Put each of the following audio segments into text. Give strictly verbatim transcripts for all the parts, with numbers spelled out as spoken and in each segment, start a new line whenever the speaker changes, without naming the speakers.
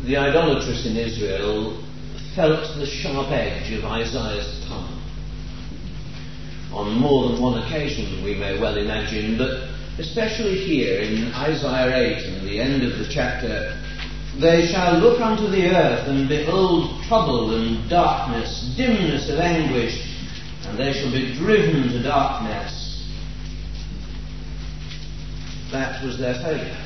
the idolatrous in Israel felt the sharp edge of Isaiah's tongue. On more than one occasion, we may well imagine, but especially here in Isaiah eight and the end of the chapter, they shall look unto the earth and behold trouble and darkness, dimness of anguish, and they shall be driven to darkness. That was their failure.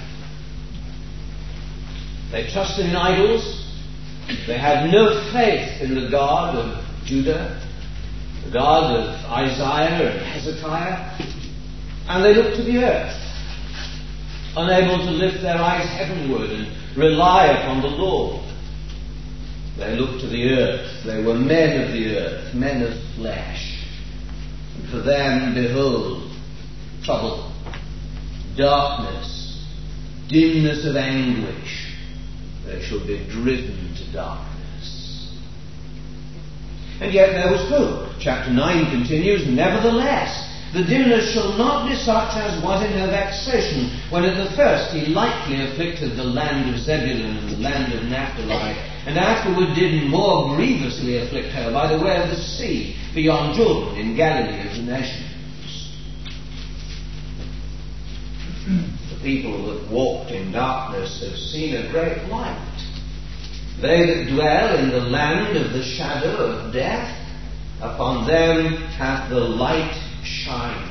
They trusted in idols. They had no faith in the God of Judah, the God of Isaiah and Hezekiah, and they looked to the earth, unable to lift their eyes heavenward and rely upon the Lord. They looked to the earth. They were men of the earth, men of flesh. And for them, behold, trouble, darkness, dimness of anguish. They shall be driven to darkness. And yet there was hope. Chapter nine continues, nevertheless, the dimness shall not be such as was in her vexation, when at the first he lightly afflicted the land of Zebulun and the land of Naphtali, and afterward did more grievously afflict her by the way of the sea, beyond Jordan, in Galilee of the nations. The people that walked in darkness have seen a great light. They that dwell in the land of the shadow of death, upon them hath the light shine.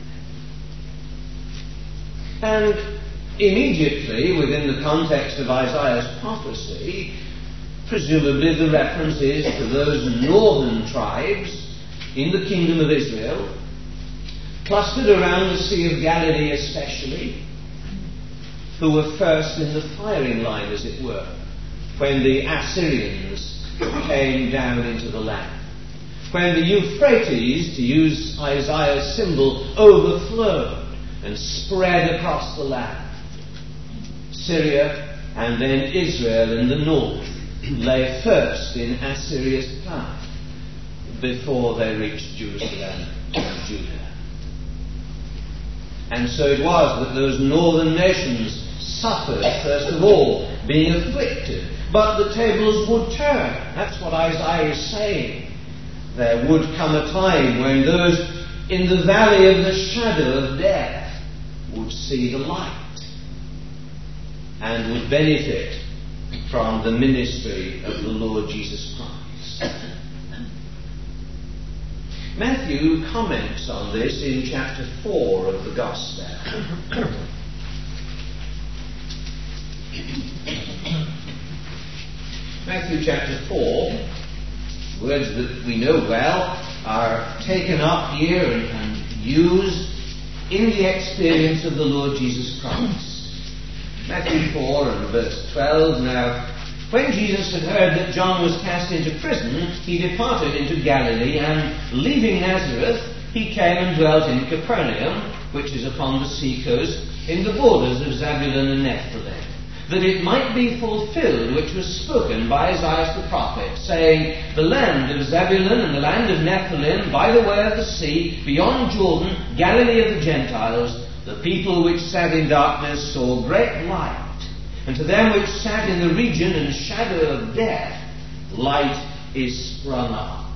And immediately within the context of Isaiah's prophecy, presumably the reference is to those northern tribes in the kingdom of Israel, clustered around the Sea of Galilee especially, who were first in the firing line, as it were, when the Assyrians came down into the land. When the Euphrates, to use Isaiah's symbol, overflowed and spread across the land. Syria and then Israel in the north lay first in Assyria's path before they reached Jerusalem and Judah. And so it was that those northern nations suffered first of all, being afflicted. But the tables would turn. That's what Isaiah is saying. There would come a time when those in the valley of the shadow of death would see the light and would benefit from the ministry of the Lord Jesus Christ. Matthew comments on this in chapter four of the Gospel. Matthew chapter four, words that we know well, are taken up here and, and used in the experience of the Lord Jesus Christ. Matthew four and verse twelve. Now, when Jesus had heard that John was cast into prison, he departed into Galilee, and leaving Nazareth, he came and dwelt in Capernaum, which is upon the sea coast, in the borders of Zebulun and Naphtali, that it might be fulfilled which was spoken by Isaiah the prophet, saying, the land of Zebulun and the land of Naphtali, by the way of the sea, beyond Jordan, Galilee of the Gentiles, the people which sat in darkness saw great light, and to them which sat in the region and shadow of death, light is sprung up.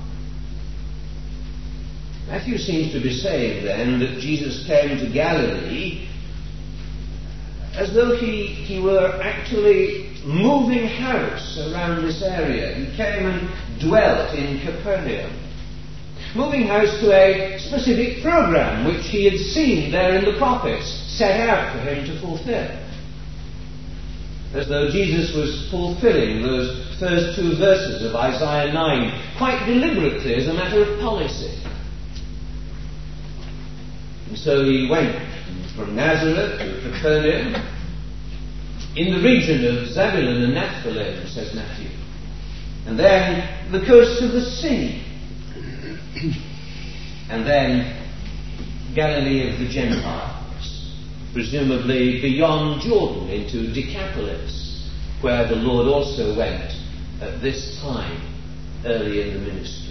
Matthew seems to be saying then that Jesus came to Galilee as though he, he were actually moving house around this area. He came and dwelt in Capernaum, moving house to a specific program which he had seen there in the prophets set out for him to fulfill. As though Jesus was fulfilling those first two verses of Isaiah nine quite deliberately as a matter of policy. And so he went from Nazareth to Capernaum, in the region of Zebulun and Naphtali, says Matthew, and then the coast of the sea, and then Galilee of the Gentiles, presumably beyond Jordan into Decapolis, where the Lord also went at this time early in the ministry.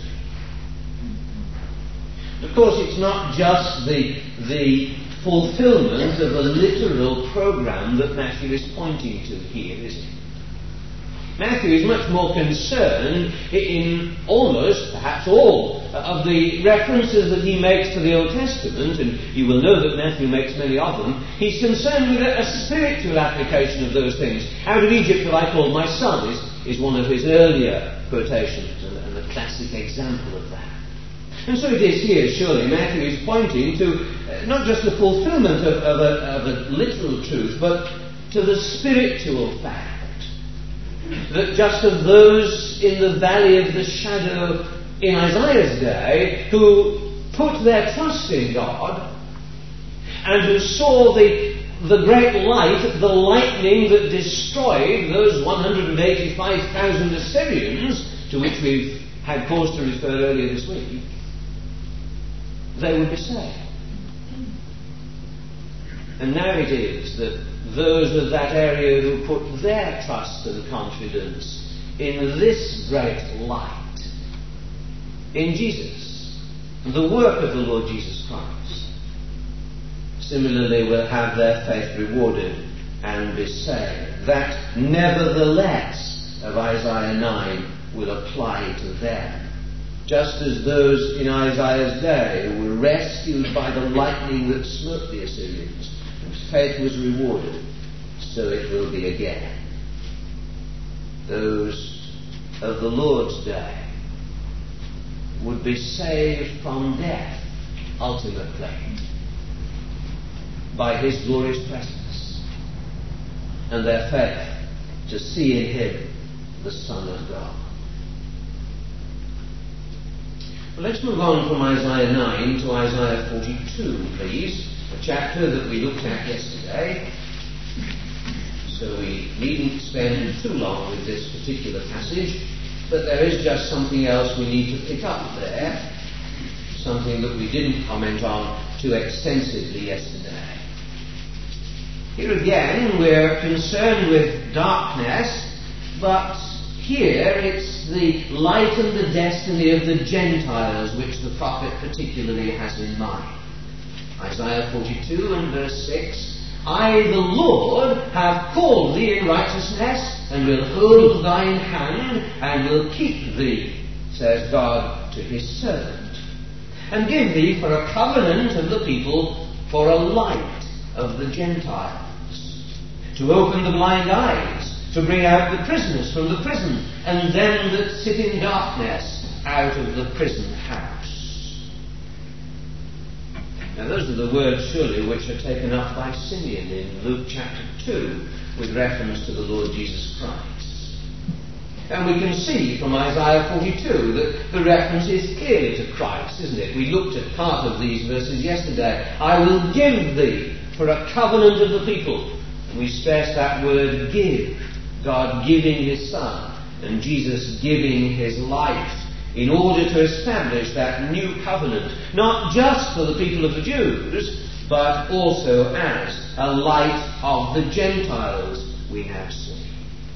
Of course, it's not just the, the fulfillment of a literal program that Matthew is pointing to here, is it? Matthew is much more concerned in almost, perhaps all, of the references that he makes to the Old Testament, and you will know that Matthew makes many of them. He's concerned with a, a spiritual application of those things. Out of Egypt have I called my son is, is one of his earlier quotations, and, and a classic example of that. And so it is here, surely, Matthew is pointing to uh, not just the fulfillment of, of, a, of a literal truth, but to the spiritual fact that just as those in the valley of the shadow in Isaiah's day who put their trust in God and who saw the, the great light, the lightning that destroyed those one hundred eighty-five thousand Assyrians, to which we've had cause to refer earlier this week, they would be saved. And now it is that those of that area who put their trust and confidence in this great light, in Jesus, the work of the Lord Jesus Christ, similarly will have their faith rewarded and be saved. That nevertheless of Isaiah nine will apply to them. Just as those in Isaiah's day were rescued by the lightning that smote the Assyrians, and faith was rewarded, so it will be again. Those of the Lord's day would be saved from death, ultimately, by his glorious presence, and their faith to see in him the Son of God. Well, let's move on from Isaiah nine to Isaiah forty-two, please, a chapter that we looked at yesterday. So we needn't spend too long with this particular passage, but there is just something else we need to pick up there, something that we didn't comment on too extensively yesterday. Here again, we're concerned with darkness, but here it's the light and the destiny of the Gentiles which the prophet particularly has in mind. Isaiah forty-two and verse six, I, the Lord, have called thee in righteousness, and will hold thine hand, and will keep thee, says God to his servant, and give thee for a covenant of the people, for a light of the Gentiles, to open the blind eyes, to bring out the prisoners from the prison, and them that sit in darkness out of the prison house. Now those are the words, surely, which are taken up by Simeon in Luke chapter two, with reference to the Lord Jesus Christ. And we can see from Isaiah forty-two that the reference is clearly to Christ, isn't it? We looked at part of these verses yesterday. I will give thee for a covenant of the people. And we stress that word give. God giving his Son, and Jesus giving his life in order to establish that new covenant, not just for the people of the Jews, but also as a light of the Gentiles, we now see.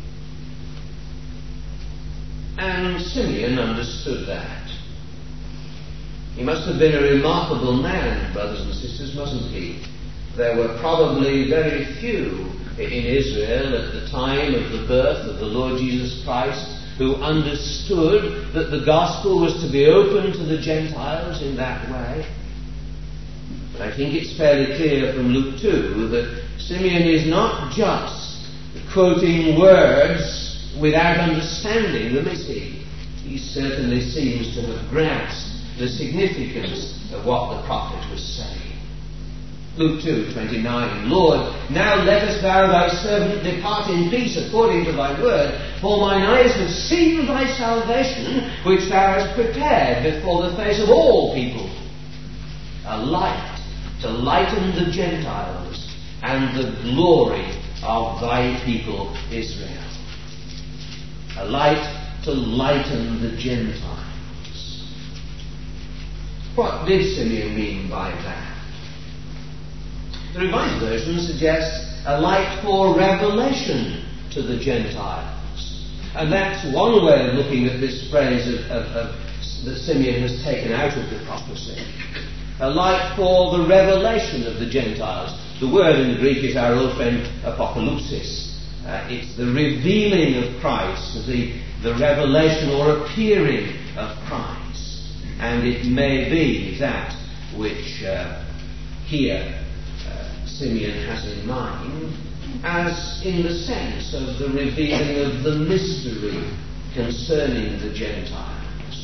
And Simeon understood that. He must have been a remarkable man, brothers and sisters, mustn't he? There were probably very few in Israel at the time of the birth of the Lord Jesus Christ who understood that the gospel was to be open to the Gentiles in that way. But I think it's fairly clear from Luke two that Simeon is not just quoting words without understanding them, is he? He certainly seems to have grasped the significance of what the prophet was saying. Luke two twenty-nine, Lord, now lettest thou thy servant depart in peace according to thy word, for mine eyes have seen thy salvation, which thou hast prepared before the face of all people, a light to lighten the Gentiles, and the glory of thy people Israel. A light to lighten the Gentiles. What did Simeon mean by that? The Revised Version suggests a light for revelation to the Gentiles. And that's one way of looking at this phrase of, of, of, that Simeon has taken out of the prophecy. A light for the revelation of the Gentiles. The word in the Greek is our old friend apocalypsis. Uh, it's the revealing of Christ, the, the revelation or appearing of Christ. And it may be that which uh, here uh, Simeon has in mind, as in the sense of the revealing of the mystery concerning the Gentiles.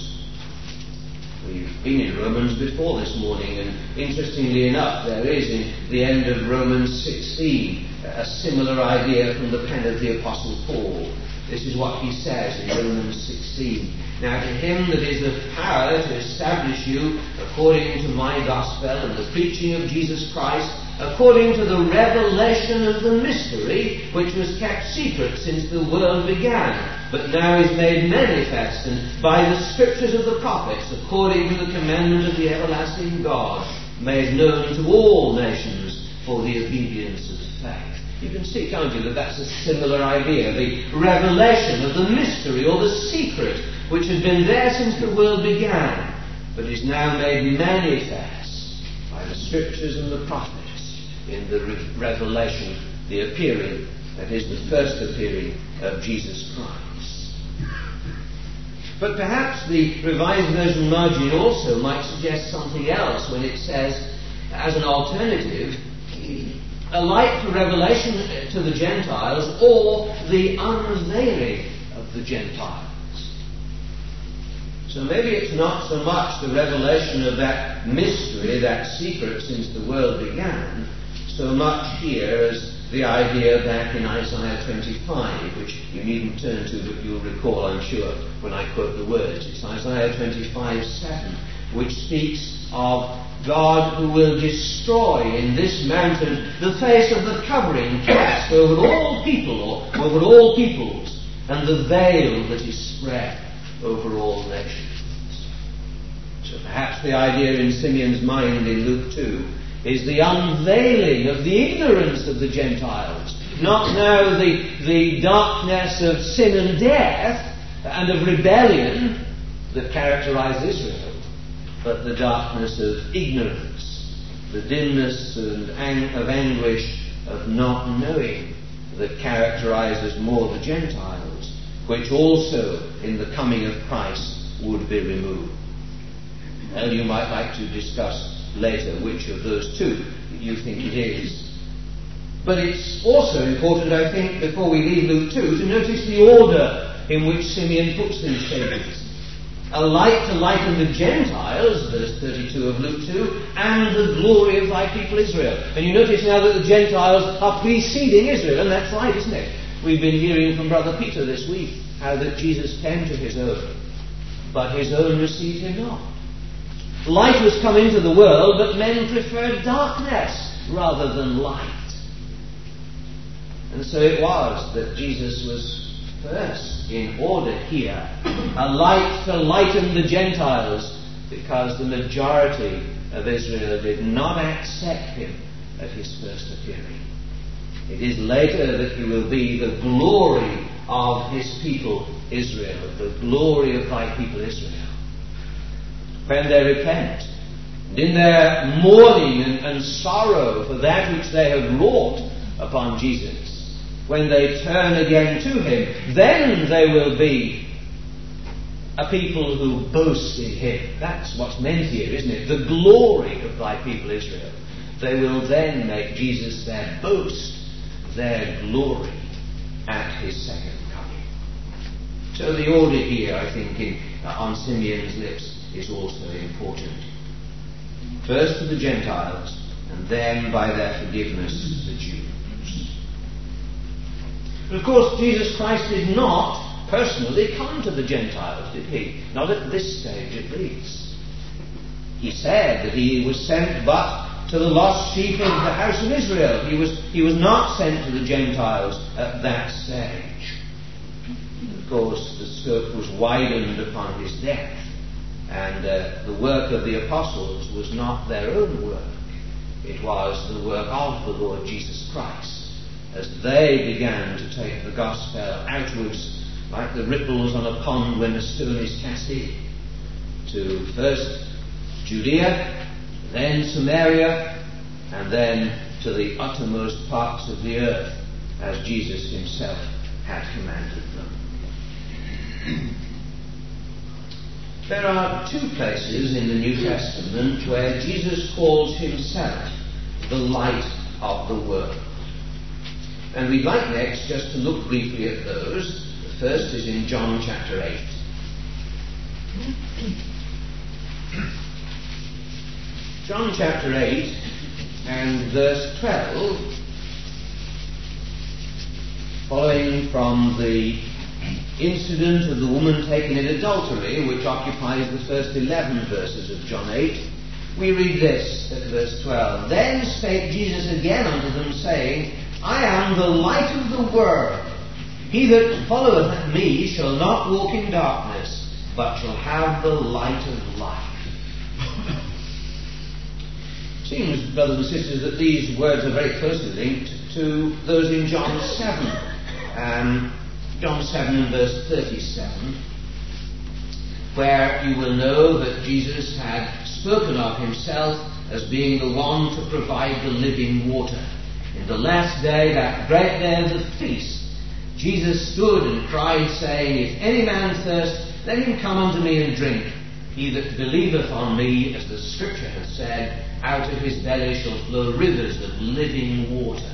We've been in Romans before this morning, and interestingly enough, there is in the end of Romans sixteen a similar idea from the pen of the Apostle Paul. This is what he says in Romans sixteen. Now to him that is of power to establish you according to my gospel and the preaching of Jesus Christ, according to the revelation of the mystery which was kept secret since the world began, but now is made manifest, and by the scriptures of the prophets, according to the commandment of the everlasting God, made known to all nations for the obedience of faith. You can see, can't you, that that's a similar idea, the revelation of the mystery or the secret which had been there since the world began, but is now made manifest by the scriptures and the prophets in the re- revelation, the appearing, that is the first appearing of Jesus Christ. But perhaps the Revised Version margin also might suggest something else when it says, as an alternative, a light for revelation to the Gentiles, or the unveiling of the Gentiles. So maybe it's not so much the revelation of that mystery, that secret since the world began, so much here as the idea back in Isaiah twenty-five, which you needn't turn to, but you'll recall, I'm sure, when I quote the words. It's Isaiah twenty-five seven, which speaks of God who will destroy in this mountain the face of the covering cast over all people, or over all peoples, and the veil that is spread over all nations. So perhaps the idea in Simeon's mind in Luke two is the unveiling of the ignorance of the Gentiles, not now the, the darkness of sin and death and of rebellion that characterized Israel, but the darkness of ignorance, the dimness and ang- of anguish of not knowing that characterizes more the Gentiles, which also in the coming of Christ would be removed. And you might like to discuss later which of those two you think it is. But it's also important, I think, before we leave Luke two, to notice the order in which Simeon puts these statements. A light to lighten the Gentiles, verse thirty-two of Luke two, and the glory of thy people Israel. And you notice now that the Gentiles are preceding Israel, and that's right, isn't it? We've been hearing from Brother Peter this week how that Jesus came to his own, but his own received him not. Light was come into the world, but men preferred darkness rather than light. And so it was that Jesus was first in order here, a light to lighten the Gentiles, because the majority of Israel did not accept him at his first appearing. It is later that he will be the glory of his people Israel, the glory of thy people Israel. When they repent, and in their mourning and, and sorrow for that which they have wrought upon Jesus, when they turn again to him, then they will be a people who boast in him. That's what's meant here, isn't it? The glory of thy people Israel. They will then make Jesus their boast, their glory at his second coming. So the order here, I think, in, uh, on Simeon's lips is also important. First to the Gentiles, and then by their forgiveness the Jews. But of course, Jesus Christ did not personally come to the Gentiles, did he? Not at this stage, at least. He said that he was sent but to the lost sheep of the house of Israel. He was, he was not sent to the Gentiles at that stage. Of course, the scope was widened upon his death, and uh, the work of the apostles was not their own work. It was the work of the Lord Jesus Christ, as they began to take the gospel outwards like the ripples on a pond when a stone is cast in, to first Judea, then Samaria, and then to the uttermost parts of the earth, as Jesus himself had commanded them. There are two places in the New Testament where Jesus calls himself the light of the world. And we'd like next just to look briefly at those. The first is in John chapter eight. John chapter eight and verse twelve, following from the incident of the woman taken in adultery, which occupies the first eleven verses of John eight, we read this at verse twelve. Then spake Jesus again unto them, saying, I am the light of the world. He that followeth me shall not walk in darkness, but shall have the light of life. It seems, brothers and sisters, that these words are very closely linked to those in John seven. Um, John seven and verse thirty-seven, where you will know that Jesus had spoken of himself as being the one to provide the living water. In the last day, that great day of the feast, Jesus stood and cried, saying, If any man thirst, let him come unto me and drink. He that believeth on me, as the Scripture hath said, out of his belly shall flow rivers of living water.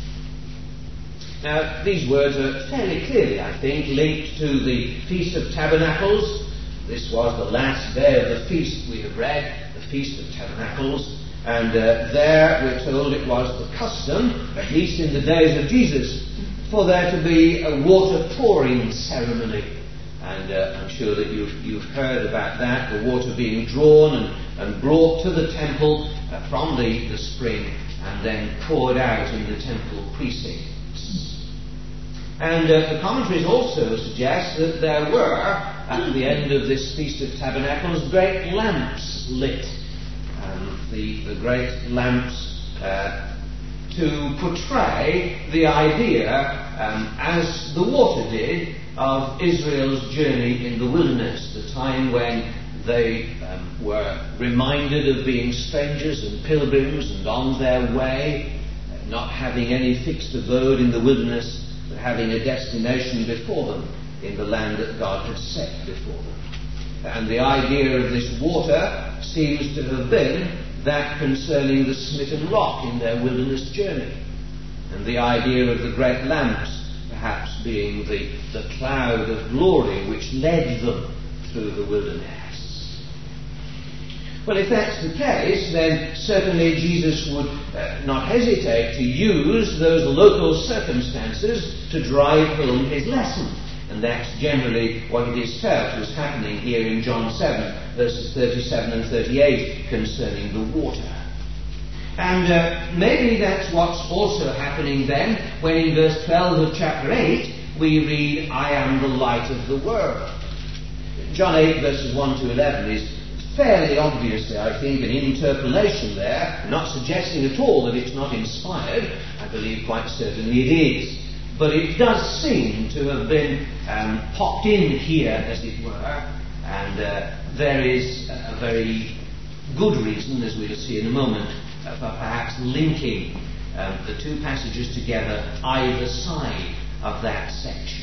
Now, these words are fairly clearly, I think, linked to the Feast of Tabernacles. This was the last day of the feast we have read, the Feast of Tabernacles. And uh, there we're told it was the custom, at least in the days of Jesus, for there to be a water pouring ceremony. And uh, I'm sure that you've, you've heard about that, the water being drawn and, and brought to the temple uh, from the, the spring and then poured out in the temple precincts. And uh, the commentaries also suggest that there were, at the end of this Feast of Tabernacles, great lamps lit. Um, the, the great lamps uh, to portray the idea, um, as the water did, of Israel's journey in the wilderness, the time when they um, were reminded of being strangers and pilgrims and on their way, uh, not having any fixed abode in the wilderness, but having a destination before them in the land that God had set before them. And the idea of this water seems to have been that concerning the smitten rock in their wilderness journey, and the idea of the great lamps perhaps being the, the cloud of glory which led them through the wilderness. Well, if that's the case, then certainly Jesus would uh, not hesitate to use those local circumstances to drive home his lesson. And that's generally what it is felt was happening here in John seven, verses thirty-seven and thirty-eight, concerning the water. And uh, maybe that's what's also happening then, when in verse twelve of chapter eight, we read, I am the light of the world. John eight, verses one to eleven is fairly obviously, I think, an interpolation there, not suggesting at all that it's not inspired. I believe quite certainly it is. But it does seem to have been um, popped in here, as it were, and uh, there is a very good reason, as we'll see in a moment, uh, for perhaps linking um, the two passages together either side of that section.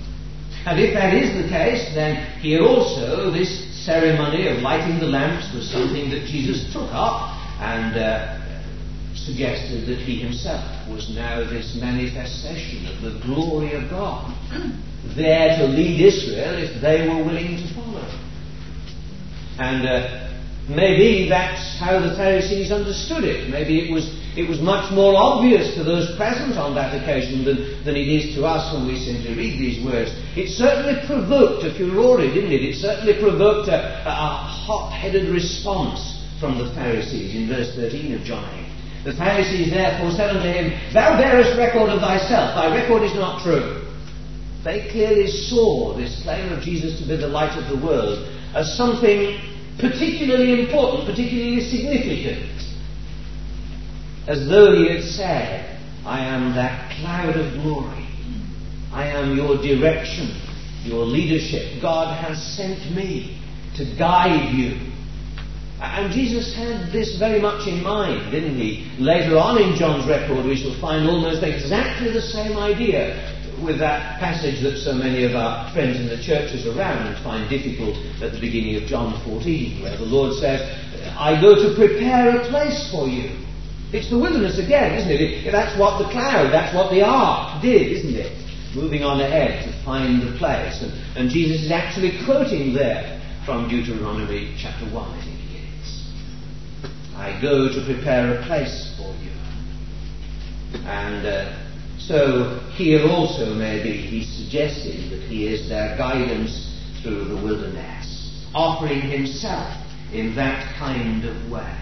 And if that is the case, then here also this ceremony of lighting the lamps was something that Jesus took up and uh, suggested that he himself was now this manifestation of the glory of God, there to lead Israel if they were willing to follow. And uh, maybe that's how the Pharisees understood it. Maybe it was it was much more obvious to those present on that occasion than, than it is to us when we simply read these words. It certainly provoked a furore, didn't it? It certainly provoked a, a hot-headed response from the Pharisees in verse thirteen of John eight. The Pharisees therefore said unto him, Thou bearest record of thyself, thy record is not true. They clearly saw this claim of Jesus to be the light of the world as something particularly important, particularly significant. As though he had said, I am that cloud of glory. I am your direction, your leadership. God has sent me to guide you. And Jesus had this very much in mind, didn't he? Later on in John's record, we shall find almost exactly the same idea with that passage that so many of our friends in the churches around find difficult at the beginning of John fourteen, where the Lord says, I go to prepare a place for you. It's the wilderness again, isn't it? That's what the cloud, that's what the ark did, isn't it? Moving on ahead to find the place. And, and Jesus is actually quoting there from Deuteronomy chapter one, I think it is. I go to prepare a place for you. And uh, so here also maybe he's suggesting that he is their guidance through the wilderness, offering himself in that kind of way.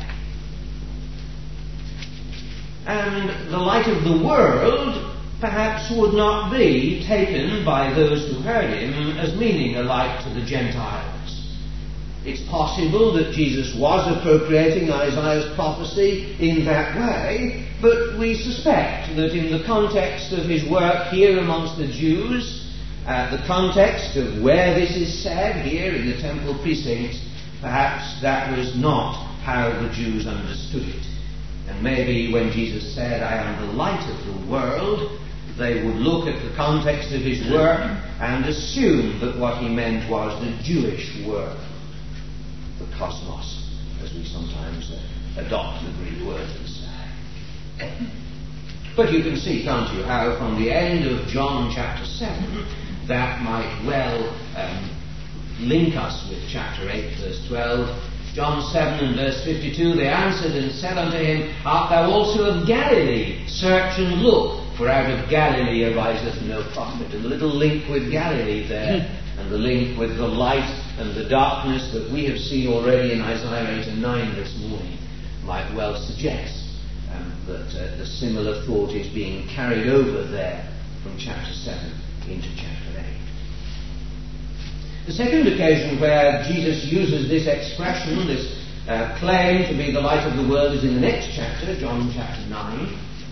And the light of the world perhaps would not be taken by those who heard him as meaning a light to the Gentiles. It's possible that Jesus was appropriating Isaiah's prophecy in that way, but we suspect that in the context of his work here amongst the Jews, uh, the context of where this is said here in the temple precincts, perhaps that was not how the Jews understood it. And maybe when Jesus said, I am the light of the world, they would look at the context of his work and assume that what he meant was the Jewish world, the cosmos, as we sometimes uh, adopt the Greek word and say. But you can see, can't you, how from the end of John chapter seven, that might well um, link us with chapter eight, verse twelve. John seven and verse fifty-two, they answered and said unto him, Art thou also of Galilee? Search and look, for out of Galilee ariseth no prophet. And a little link with Galilee there, and the link with the light and the darkness that we have seen already in Isaiah eight and nine this morning, might well suggest um, that uh, the similar thought is being carried over there from chapter seven into chapter eight. The second occasion where Jesus uses this expression, this uh, claim to be the light of the world, is in the next chapter, John chapter nine.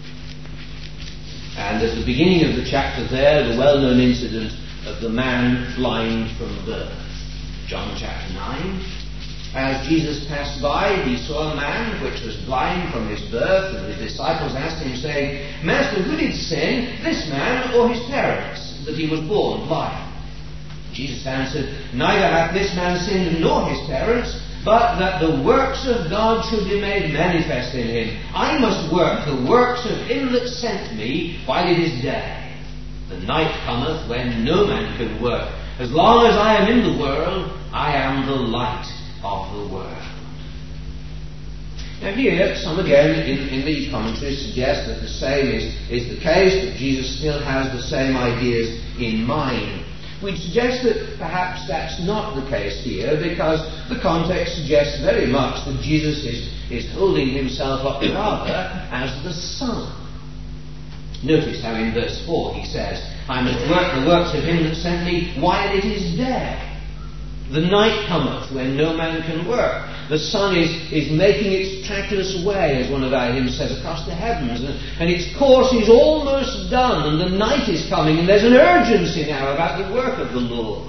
And at the beginning of the chapter there, the well-known incident of the man blind from birth. John chapter nine. As Jesus passed by, he saw a man which was blind from his birth, and his disciples asked him, saying, Master, who did sin, this man or his parents, that he was born blind? Jesus answered, Neither hath this man sinned nor his parents, but that the works of God should be made manifest in him. I must work the works of him that sent me while it is day. The night cometh when no man can work. As long as I am in the world, I am the light of the world. Now here, some again in, in these commentaries suggest that the same is, is the case, that Jesus still has the same ideas in mind. We'd suggest that perhaps that's not the case here, because the context suggests very much that Jesus is, is holding himself up rather as the Son. Notice how in verse four he says, I must work the works of him that sent me while it is day. The night cometh when no man can work. The sun is, is making its trackless way, as one of our hymns says, across the heavens, and, and its course is almost done, and the night is coming, and there's an urgency now about the work of the Lord.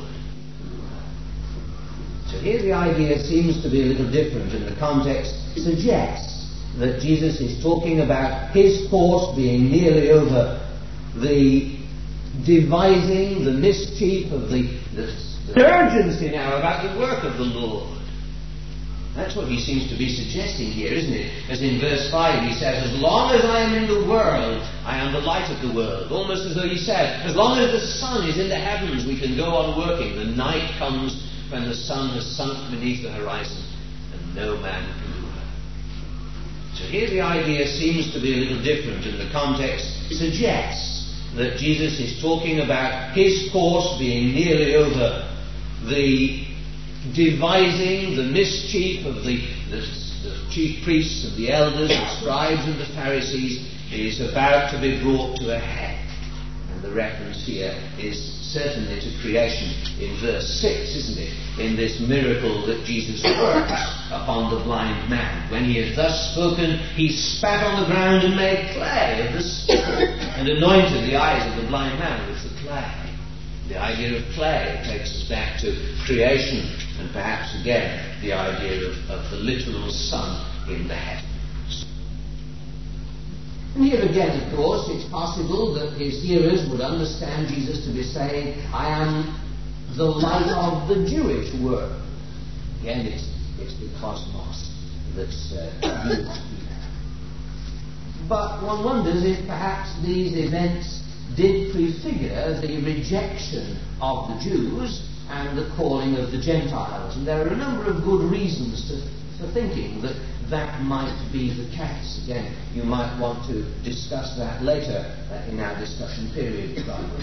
So here the idea seems to be a little different, and the context suggests that Jesus is talking about his course being nearly over, the devising, the mischief of the, the, the urgency now about the work of the Lord. That's what he seems to be suggesting here, isn't it? As in verse five he says, as long as I am in the world, I am the light of the world. Almost as though he said, as long as the sun is in the heavens, we can go on working. The night comes when the sun has sunk beneath the horizon and no man can work. So here the idea seems to be a little different, and the context suggests that Jesus is talking about his course being nearly over, the devising, the mischief of the, the, the chief priests and the elders, the scribes and the Pharisees is about to be brought to a head. And the reference here is certainly to creation in verse six, isn't it? In this miracle that Jesus works upon the blind man. When he has thus spoken, he spat on the ground and made clay of the spit and anointed the eyes of the blind man with the clay. The idea of clay takes us back to creation and perhaps again the idea of, of the literal sun in the heavens. And here again, of course, it's possible that his hearers would understand Jesus to be saying, I am the light of the Jewish world. Again, it's, it's the cosmos that's uh, used here. But one wonders if perhaps these events did prefigure the rejection of the Jews and the calling of the Gentiles. And there are a number of good reasons to, for thinking that that might be the case. Again, you might want to discuss that later uh, in our discussion period.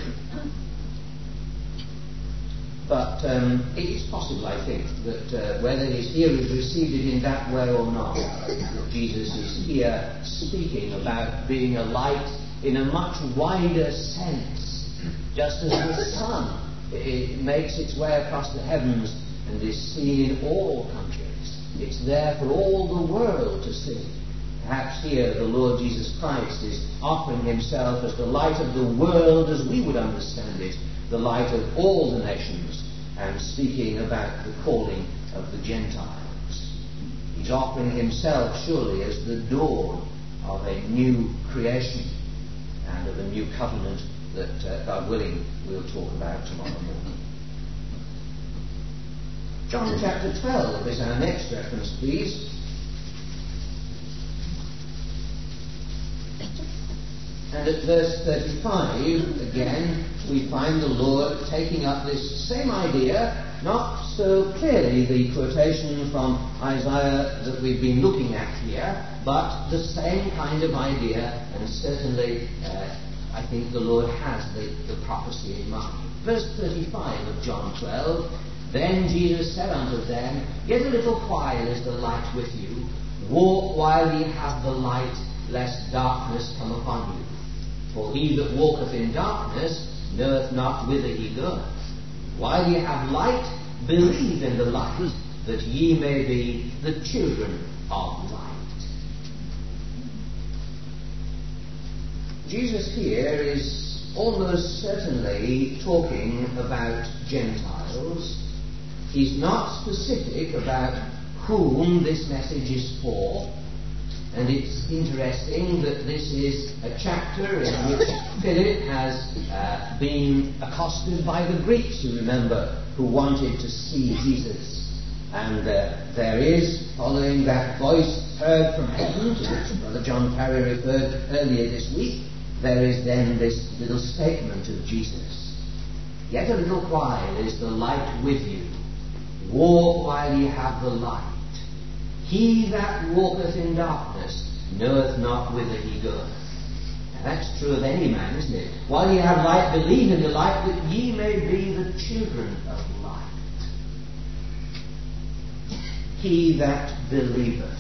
But um, it is possible, I think, that uh, whether his hearers received it in that way or not, Jesus is here speaking about being a light in a much wider sense, just as the sun it makes its way across the heavens and is seen in all countries. It's there for all the world to see. Perhaps here the Lord Jesus Christ is offering himself as the light of the world as we would understand it, the light of all the nations, and speaking about the calling of the Gentiles. He's offering himself surely as the dawn of a new creation and of a new covenant that, uh, God willing, we'll talk about tomorrow morning. John chapter twelve is our next reference, please. And at verse thirty-five, again, we find the Lord taking up this same idea, not so clearly the quotation from Isaiah that we've been looking at here, but the same kind of idea, and certainly uh, I think the Lord has the, the prophecy in mind. Verse thirty-five of John twelve, Then Jesus said unto them, Yet a little while is the light with you. Walk while ye have the light, lest darkness come upon you. For he that walketh in darkness knoweth not whither he goeth. While ye have light, believe in the light, that ye may be the children of light. Jesus here is almost certainly talking about Gentiles. He's not specific about whom this message is for. And it's interesting that this is a chapter in which Philip has uh, been accosted by the Greeks, you remember, who wanted to see Jesus. And uh, there is, following that voice heard from heaven, to which Brother John Parry referred earlier this week, there is then this little statement of Jesus. Yet a little while is the light with you. Walk while ye have the light. He that walketh in darkness knoweth not whither he goeth. Now that's true of any man, isn't it? While ye have light, believe in the light, that ye may be the children of light. He that believeth.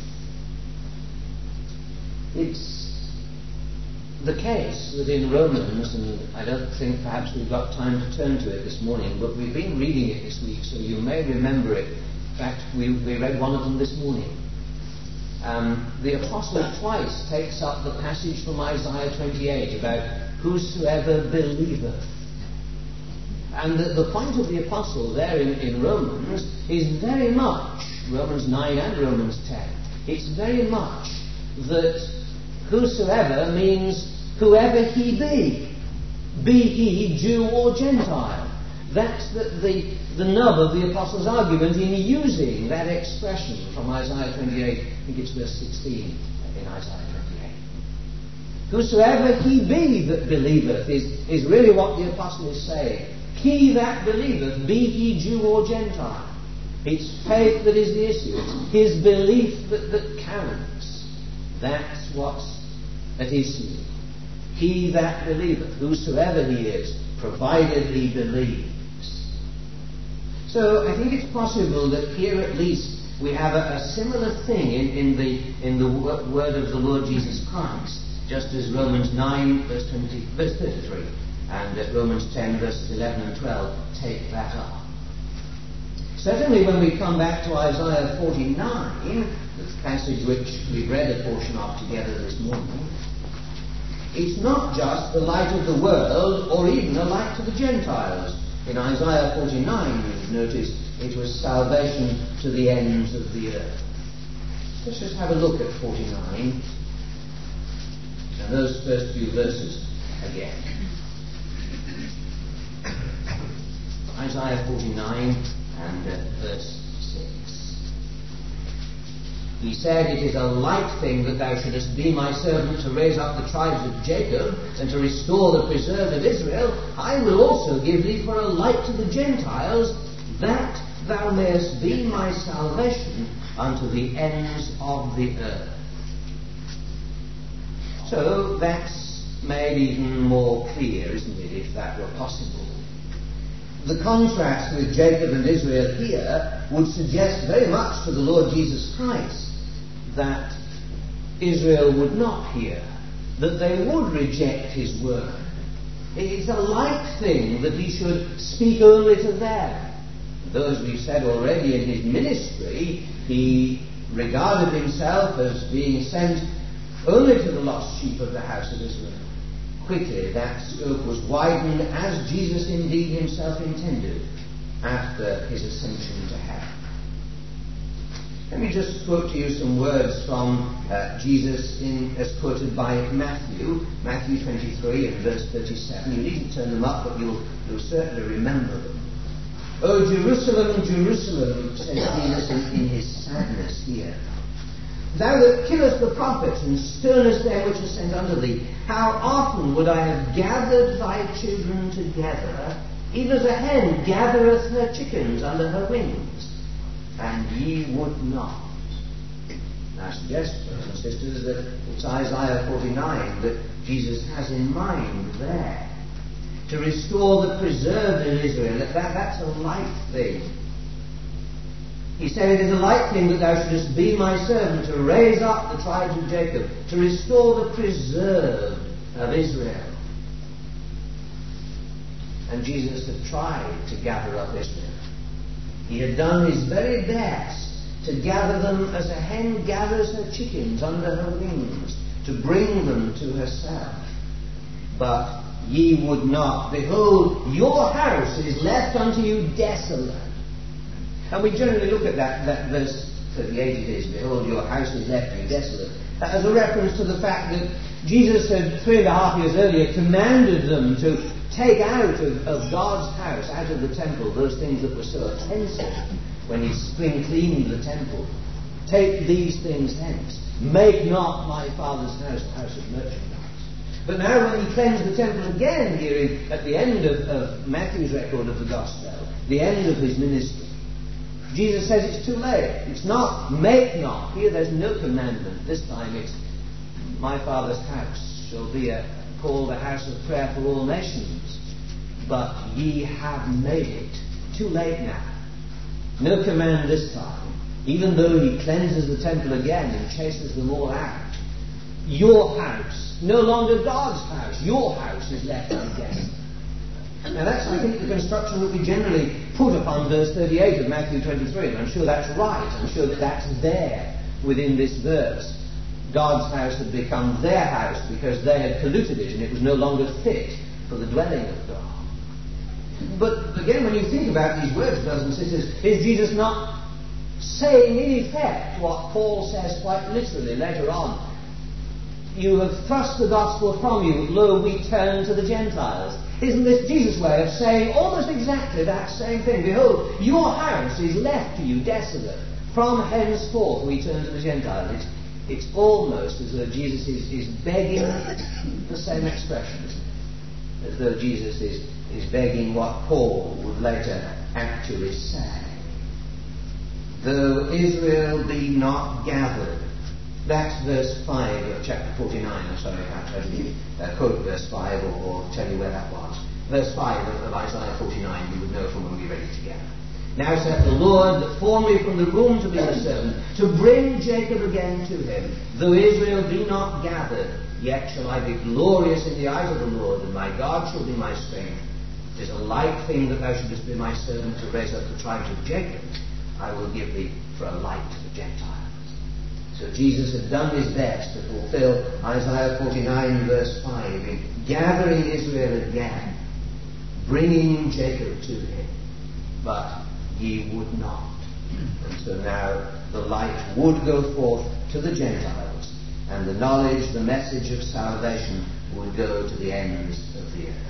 It's the case that in Romans, and I don't think perhaps we've got time to turn to it this morning, but we've been reading it this week, so you may remember it. In fact, we, we read one of them this morning. Um, the Apostle twice takes up the passage from Isaiah twenty-eight about whosoever believeth. And the, the point of the Apostle there in, in Romans is very much, Romans nine and Romans ten, it's very much that whosoever means whoever he be, be he Jew or Gentile. That's the, the, the nub of the Apostle's argument in using that expression from Isaiah twenty-eight. I think it's verse sixteen in Isaiah twenty-eight. Whosoever he be that believeth is, is really what the Apostle is saying. He that believeth, be he Jew or Gentile. It's faith that is the issue. It's his belief that, that counts. That's what's at issue. He that believeth, whosoever he is, provided he believes. So I think it's possible that here at least we have a, a similar thing in, in the in the w- word of the Lord Jesus Christ, just as Romans nine verse twenty, verse thirty-three, and uh, Romans ten verses eleven and twelve take that up. Certainly, when we come back to Isaiah forty-nine, the passage which we read a portion of together this morning, it's not just the light of the world or even a light to the Gentiles. In Isaiah forty-nine, you notice, it was salvation to the ends of the earth. Let's just have a look at forty-nine and those first few verses again. Isaiah forty-nine and uh, verse six. He said, "It is a light thing that thou shouldest be my servant to raise up the tribes of Jacob and to restore the preserved of Israel. I will also give thee for a light to the Gentiles, that thou mayest be my salvation unto the ends of the earth." So that's made even more clear, isn't it, if that were possible. The contrast with Jacob and Israel here would suggest very much to the Lord Jesus Christ that Israel would not hear, that they would reject his word. It's a light thing that he should speak only to them. Though, as we've said already, in his ministry, he regarded himself as being sent only to the lost sheep of the house of Israel. Quickly that scope was widened, as Jesus indeed himself intended after his ascension to heaven. Let me just quote to you some words from uh, Jesus in, as quoted by Matthew, Matthew twenty-three and verse thirty-seven. You needn't turn them up, but you'll, you'll certainly remember them. "O Jerusalem, Jerusalem," says Jesus in, in his sadness here, "thou that killest the prophets and stonest them which are sent unto thee, how often would I have gathered thy children together, even as a hen gathereth her chickens under her wings, and ye would not." I suggest, brothers and sisters, that it's Isaiah forty-nine that Jesus has in mind there. To restore the preserved in Israel, that, that's a light thing. He said, "It is a light thing that thou shouldest be my servant, to raise up the tribes of Jacob, to restore the preserved of Israel." And Jesus had tried to gather up Israel. He had done his very best to gather them as a hen gathers her chickens under her wings, to bring them to herself. But ye would not. "Behold, your house is left unto you desolate." And we generally look at that, that verse thirty-eight it is, "Behold, your house is left you desolate," as a reference to the fact that Jesus had three and a half years earlier commanded them to take out of, of God's house, out of the temple, those things that were so offensive when he spring cleaned the temple. "Take these things hence. Make not my Father's house a house of merchandise." But now when he cleansed the temple again here in, at the end of, of Matthew's record of the gospel, the end of his ministry, Jesus says it's too late. It's not "make not." Here there's no commandment. This time it's "my Father's house shall be a, called a house of prayer for all nations. But ye have made it." Too late now. No command this time. Even though he cleanses the temple again and chases them all out. Your house, no longer God's house, your house is left undesolate. Now that's, I think, the construction that we generally put upon verse thirty-eight of Matthew twenty-three, and I'm sure that's right. I'm sure that that's there within this verse. God's house had become their house because they had polluted it and it was no longer fit for the dwelling of God. But again, when you think about these words, brothers and sisters, is Jesus not saying in effect what Paul says quite literally later on? "You have thrust the gospel from you, lo, we turn to the Gentiles." Isn't this Jesus' way of saying almost exactly that same thing? "Behold, your house is left to you desolate. From henceforth we turn to the Gentiles." It's, it's almost as though Jesus is, is begging the same expression, isn't it? As though Jesus is, is begging what Paul would later actually say. "Though Israel be not gathered." That's verse five of chapter forty-nine. I'm sorry, I can't tell you, uh, quote verse five or, or tell you where that was. Verse five of, of Isaiah forty-nine, you would know from when we read it together. "Now saith the Lord that formed me from the womb to be a servant, to bring Jacob again to him. Though Israel be not gathered, yet shall I be glorious in the eyes of the Lord, and my God shall be my strength. It is a light thing that thou shouldest be my servant to raise up the tribes of Jacob. I will give thee for a light to the Gentiles." So Jesus had done his best to fulfill Isaiah forty-nine verse five in gathering Israel again. bringing Jacob to him, but ye would not. And so now the light would go forth to the Gentiles, and the knowledge, the message of salvation would go to the ends of the earth.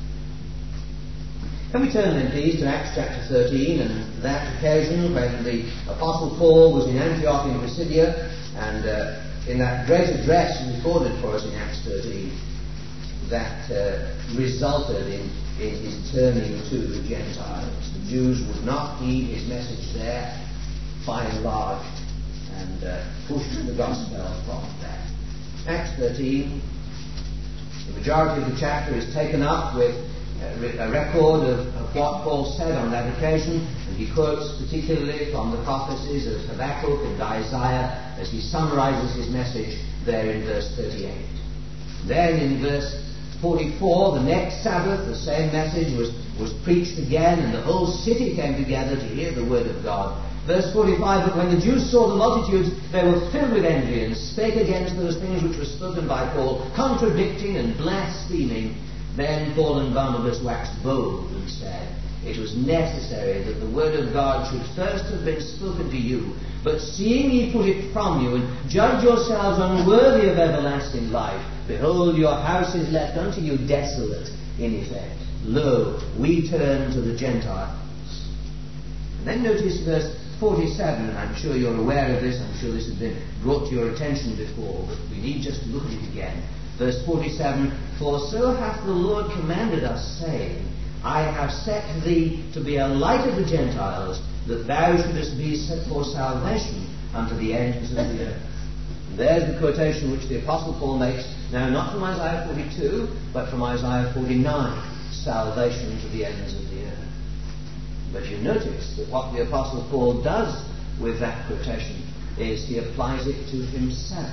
Can we turn then please to Acts chapter thirteen, and that occasion when the Apostle Paul was in Antioch in Pisidia, and uh, in that great address recorded for us in Acts thirteen, that uh, resulted in, in his turning to the Gentiles. The Jews would not heed his message there, by and large, and uh, pushed the gospel from there. Acts thirteen, the majority of the chapter is taken up with a record of, of what Paul said on that occasion, and he quotes particularly from the prophecies of Habakkuk and Isaiah as he summarizes his message there in verse thirty-eight. Then in verse forty-four, the next Sabbath, the same message was, was preached again, and the whole city came together to hear the word of God. Verse forty-five, but when the Jews saw the multitudes, they were filled with envy and spake against those things which were spoken by Paul, contradicting and blaspheming. Then Paul and Barnabas waxed bold and said, it was necessary that the word of God should first have been spoken to you, but seeing ye put it from you, and judge yourselves unworthy of everlasting life, behold, your house is left unto you desolate in effect. Lo, we turn to the Gentiles. And then notice verse forty-seven, and I'm sure you're aware of this, I'm sure this has been brought to your attention before, but we need just to look at it again. Verse forty-seven, for so hath the Lord commanded us, saying, I have set thee to be a light of the Gentiles, that thou shouldest be set for salvation unto the ends of the earth. And there's the quotation which the Apostle Paul makes, now not from Isaiah forty-two, but from Isaiah forty-nine, salvation to the ends of the earth. But you notice that what the Apostle Paul does with that quotation is he applies it to himself.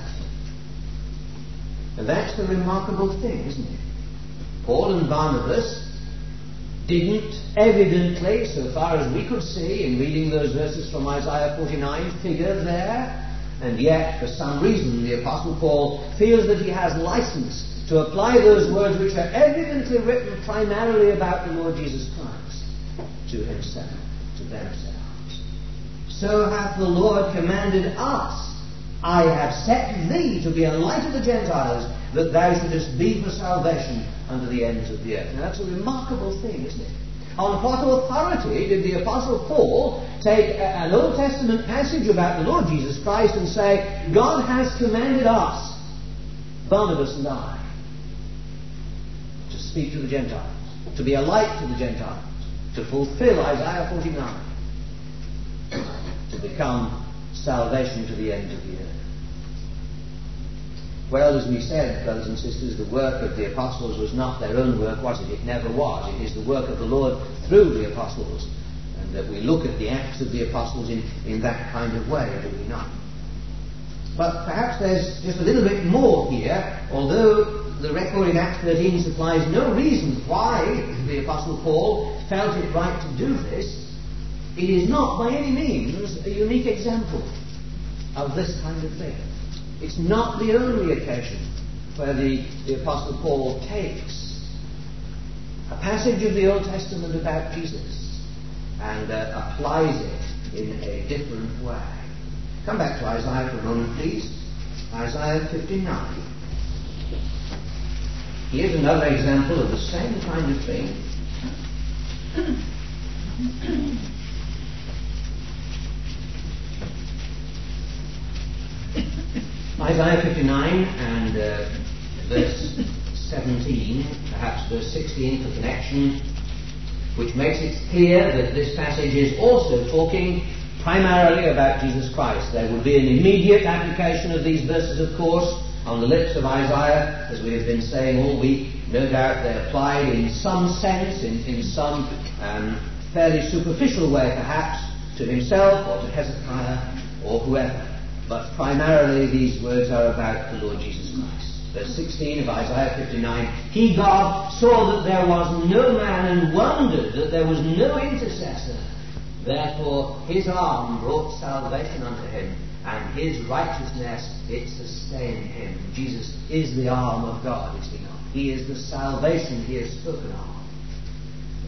And that's the remarkable thing, isn't it? Paul and Barnabas didn't evidently, so far as we could see in reading those verses from Isaiah forty-nine, figure there. And yet, for some reason, the Apostle Paul feels that he has license to apply those words which are evidently written primarily about the Lord Jesus Christ to himself, to themselves. So hath the Lord commanded us, I have set thee to be a light of the Gentiles, that thou shouldest be for salvation unto the ends of the earth. Now that's a remarkable thing, isn't it? On what authority did the Apostle Paul take a, an Old Testament passage about the Lord Jesus Christ and say, God has commanded us, Barnabas and I, to speak to the Gentiles, to be a light to the Gentiles, to fulfill Isaiah forty-nine, to become salvation to the end of the earth? Well, as we said, brothers and sisters, the work of the apostles was not their own work, was it? It never was. It is the work of the Lord through the apostles. And that we look at the acts of the apostles in, in that kind of way, do we not? But perhaps there's just a little bit more here, although the record in Acts thirteen supplies no reason why the Apostle Paul felt it right to do this. It is not by any means a unique example of this kind of thing. It's not the only occasion where the, the Apostle Paul takes a passage of the Old Testament about Jesus and uh, applies it in a different way. Come back to Isaiah for a moment, please. Isaiah fifty-nine. Here's another example of the same kind of thing. Isaiah fifty-nine and uh, verse seventeen, perhaps verse sixteen for connection, which makes it clear that this passage is also talking primarily about Jesus Christ. There will be an immediate application of these verses, of course, on the lips of Isaiah, as we have been saying all week. No doubt they're applied in some sense, in, in some um, fairly superficial way perhaps, to himself or to Hezekiah or whoever. But primarily these words are about the Lord Jesus Christ. Verse sixteen of Isaiah fifty-nine, He, God, saw that there was no man and wondered that there was no intercessor. Therefore his arm brought salvation unto him, and his righteousness, it sustained him. Jesus is the arm of God, is he not? He is the salvation he has spoken of.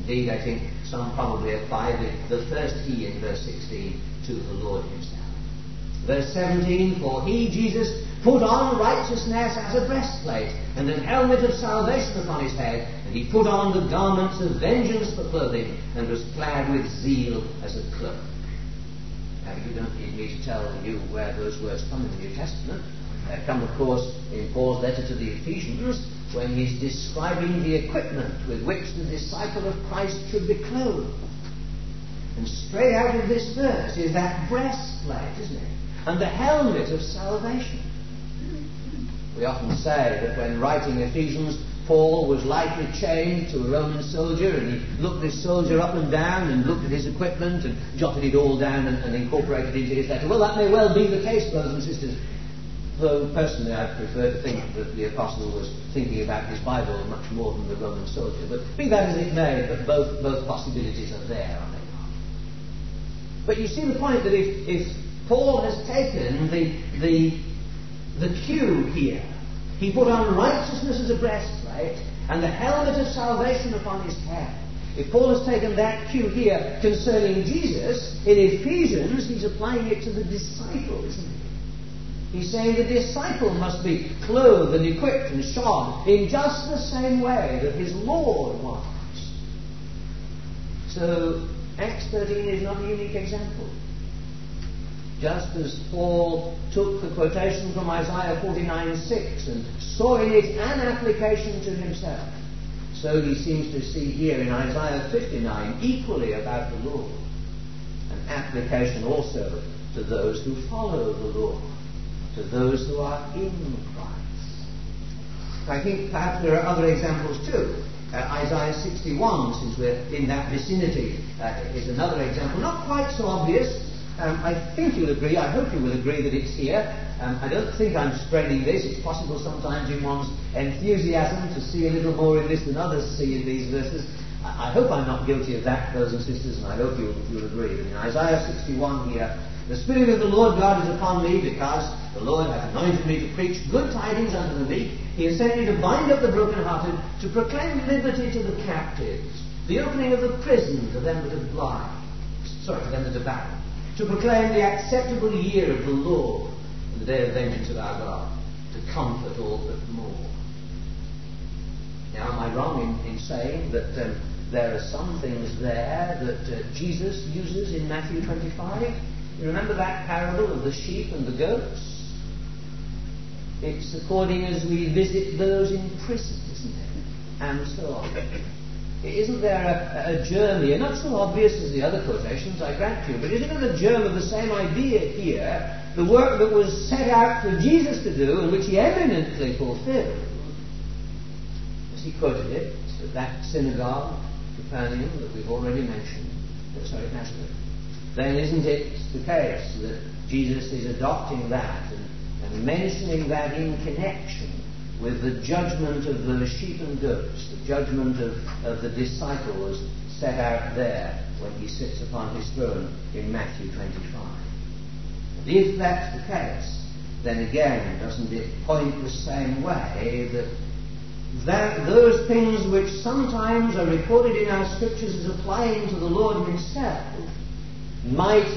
Indeed, I think some probably apply the, the first he in verse sixteen to the Lord himself. Verse seventeen, for he, Jesus, put on righteousness as a breastplate, and an helmet of salvation upon his head, and he put on the garments of vengeance for clothing, and was clad with zeal as a cloak. Now, you don't need me to tell you where those words come in the New Testament. They come, of course, in Paul's letter to the Ephesians, when he's describing the equipment with which the disciple of Christ should be clothed. And straight out of this verse is that breastplate, isn't it? And the helmet of salvation. We often say that when writing Ephesians, Paul was likely chained to a Roman soldier, and he looked this soldier up and down and looked at his equipment and jotted it all down and, and incorporated it into his letter. Well, that may well be the case, brothers and sisters, though personally I prefer to think that the apostle was thinking about his Bible much more than the Roman soldier. But be that as it may, but both, both possibilities are there, are they not? But you see the point that if, if Paul has taken the, the, the cue here, he put on righteousness as a breastplate and the helmet of salvation upon his head. If Paul has taken that cue here concerning Jesus, in Ephesians he's applying it to the disciple, isn't he? He's saying the disciple must be clothed and equipped and shod in just the same way that his Lord was. So Acts thirteen is not a unique example. Just as Paul took the quotation from Isaiah forty-nine six and saw in it an application to himself, so he seems to see here in Isaiah fifty-nine equally about the Lord, an application also to those who follow the Lord, to those who are in Christ. I think perhaps there are other examples too. Uh, Isaiah sixty-one, since we're in that vicinity, uh, is another example, not quite so obvious. Um, I think you'll agree, I hope you will agree that it's here. Um, I don't think I'm spreading this. It's possible sometimes in one's enthusiasm to see a little more in this than others see in these verses. I, I hope I'm not guilty of that, brothers and sisters, and I hope you'll, you'll agree. But in Isaiah sixty-one here, the Spirit of the Lord God is upon me, because the Lord hath anointed me to preach good tidings unto the meek. He has sent me to bind up the brokenhearted, to proclaim liberty to the captives, the opening of the prison to them that are blind, sorry, to them that are bound, to proclaim the acceptable year of the Lord, and the day of vengeance of our God, to comfort all that mourn. Now, am I wrong in, in saying that um, there are some things there that uh, Jesus uses in Matthew twenty-five? You remember that parable of the sheep and the goats? It's according as we visit those in prison, isn't it? And so on. Isn't there a, a germ here, not so obvious as the other quotations, I grant you, but isn't there a germ of the same idea here, the work that was set out for Jesus to do and which he eminently fulfilled, as he quoted it, at that synagogue, Capernaum, that we've already mentioned, sorry, Nazareth, then isn't it the case that Jesus is adopting that and, and mentioning that in connection with the judgment of the sheep and goats, the judgment of, of the disciples set out there when he sits upon his throne in Matthew twenty-five. And if that's the case, then again, doesn't it point the same way that, that those things which sometimes are recorded in our scriptures as applying to the Lord himself might,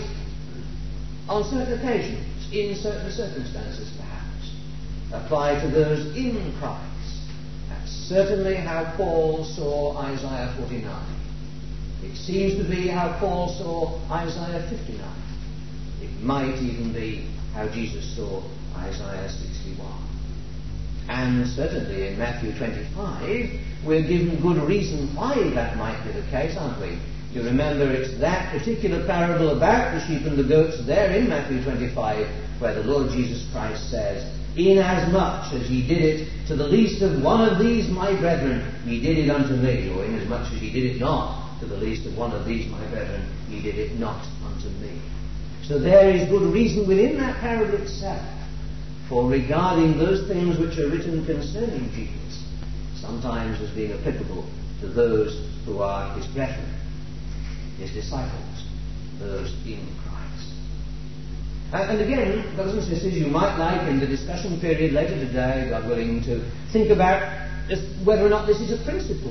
on certain occasions, in certain circumstances perhaps, apply to those in Christ. That's certainly how Paul saw Isaiah forty-nine. It seems to be how Paul saw Isaiah fifty-nine. It might even be how Jesus saw Isaiah sixty-one. And certainly in Matthew twenty-five, we're given good reason why that might be the case, aren't we? You remember it's that particular parable about the sheep and the goats there in Matthew twenty-five where the Lord Jesus Christ says, inasmuch as ye did it to the least of one of these my brethren, ye did it unto me, or inasmuch as ye did it not to the least of one of these my brethren, ye did it not unto me. So there is good reason within that parable itself for regarding those things which are written concerning Jesus sometimes as being applicable to those who are his brethren, his disciples, those in Christ. And again, brothers and sisters, you might like in the discussion period later today, God willing, to think about just whether or not this is a principle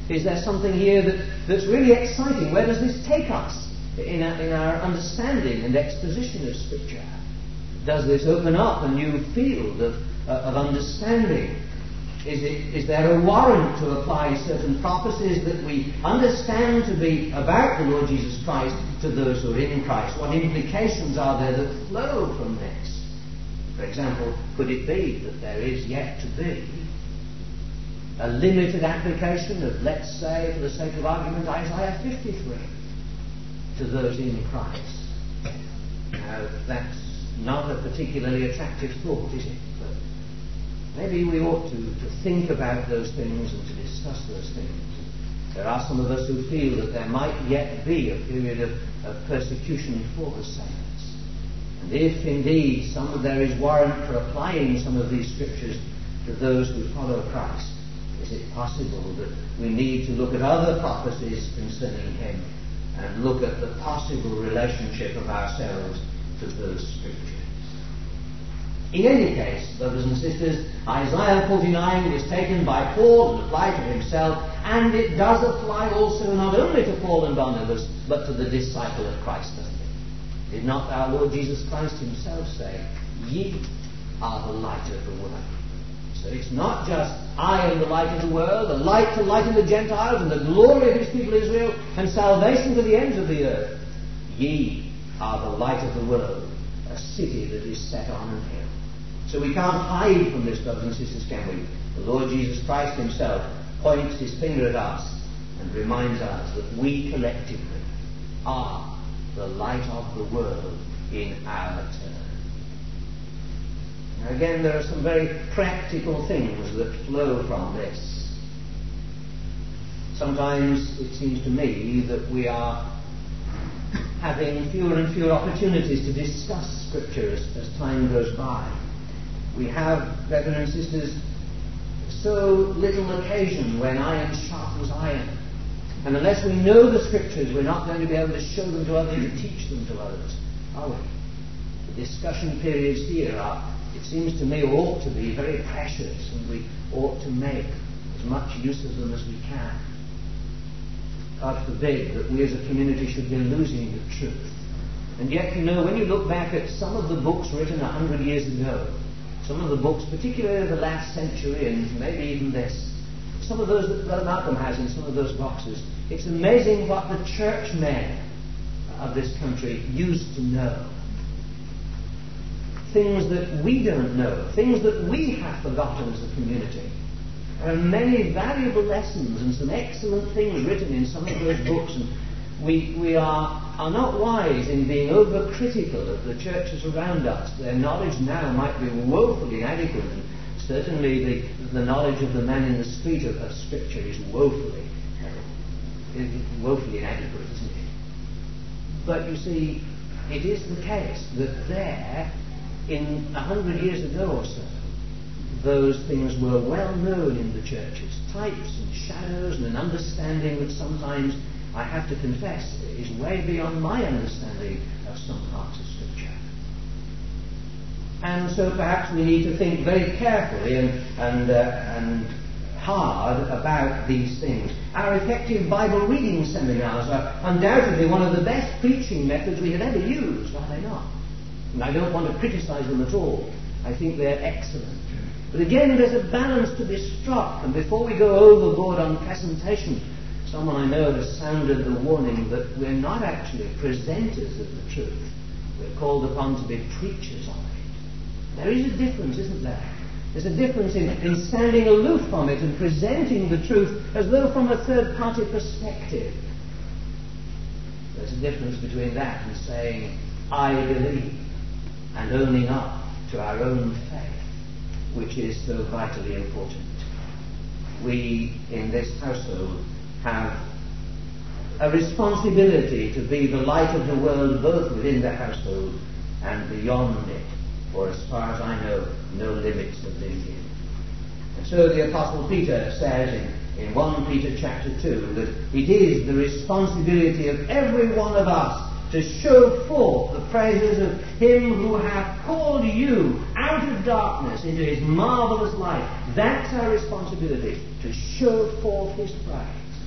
Is there something here that, that's really exciting? Where does this take us in our, in our understanding and exposition of Scripture? Does this open up a new field of, uh, of understanding? Is, it, is there a warrant to apply certain prophecies that we understand to be about the Lord Jesus Christ to those who are in Christ? What implications are there that flow from this? For example, could it be that there is yet to be a limited application of, let's say, for the sake of argument, Isaiah fifty-three to those in Christ? Now, that's not a particularly attractive thought, is it? But maybe we ought to, to think about those things and to discuss those things. There are some of us who feel that there might yet be a period of, of persecution for the saints. And if indeed some, there is warrant for applying some of these scriptures to those who follow Christ, is it possible that we need to look at other prophecies concerning him and look at the possible relationship of ourselves to those scriptures? In any case, brothers and sisters, Isaiah forty-nine is taken by Paul and applied to himself, and it does apply also not only to Paul and Barnabas, but to the disciple of Christ, doesn't it? Did not our Lord Jesus Christ himself say, "Ye are the light of the world"? So it's not just, "I am the light of the world, the light to lighten the Gentiles and the glory of his people Israel, and salvation to the ends of the earth." Ye are the light of the world, a city that is set on an hill. So we can't hide from this, brothers and sisters, can we? The Lord Jesus Christ himself points his finger at us and reminds us that we collectively are the light of the world in our turn. Now again, there are some very practical things that flow from this. Sometimes it seems to me that we are having fewer and fewer opportunities to discuss Scripture as, as time goes by. We have, brethren and sisters, so little occasion when iron sharpens iron. And unless we know the Scriptures, we're not going to be able to show them to others, to teach them to others, are we? The discussion periods here are, it seems to me, ought to be very precious, and we ought to make as much use of them as we can. God forbid that we as a community should be losing the truth. And yet, you know, when you look back at some of the books written a hundred years ago, some of the books, particularly the last century and maybe even this, some of those that Brother Malcolm has in some of those boxes, it's amazing what the churchmen of this country used to know. Things that we don't know, things that we have forgotten as a community. There are many valuable lessons and some excellent things written in some of those books, and we, we are, are not wise in being overcritical of the churches around us. Their knowledge now might be woefully inadequate, and certainly the, the knowledge of the man in the street of, of Scripture is woefully, is woefully inadequate, isn't it? But you see, it is the case that there, in a hundred years ago or so, those things were well known in the churches. Types and shadows and an understanding that sometimes, I have to confess, is way beyond my understanding of some parts of Scripture. And so perhaps we need to think very carefully and, and, uh, and hard about these things. Our effective Bible reading seminars are undoubtedly one of the best preaching methods we have ever used, are they not? And I don't want to criticize them at all. I think they're excellent. But again, there's a balance to be struck, and before we go overboard on presentation, someone I know has sounded the warning that we're not actually presenters of the truth. We're called upon to be preachers of it. There is a difference, isn't there? There's a difference in, in standing aloof from it and presenting the truth as though from a third-party perspective. There's a difference between that and saying, "I believe," and owning up to our own faith, which is so vitally important. We, in this household, have a responsibility to be the light of the world both within the household and beyond it, for as far as I know, no limits are limited. And so the Apostle Peter says in, in First Peter chapter two that it is the responsibility of every one of us to show forth the praises of him who hath called you out of darkness into his marvelous light. That's our responsibility, to show forth his praise.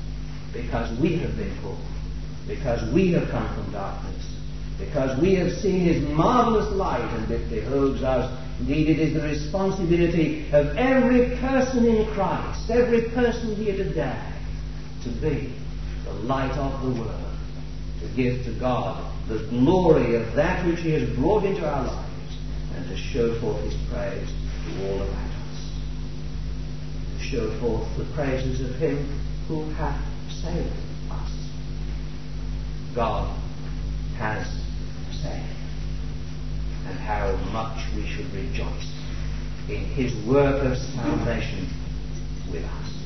because we have been poor, because we have come from darkness, because we have seen his marvelous light, and it behoves us. Indeed, it is the responsibility of every person in Christ, every person here today, to be the light of the world, to give to God the glory of that which he has brought into our lives, and to show forth his praise to all around us. To show forth the praises of him who hath saved us. God has saved. And how much we should rejoice in his work of salvation with us.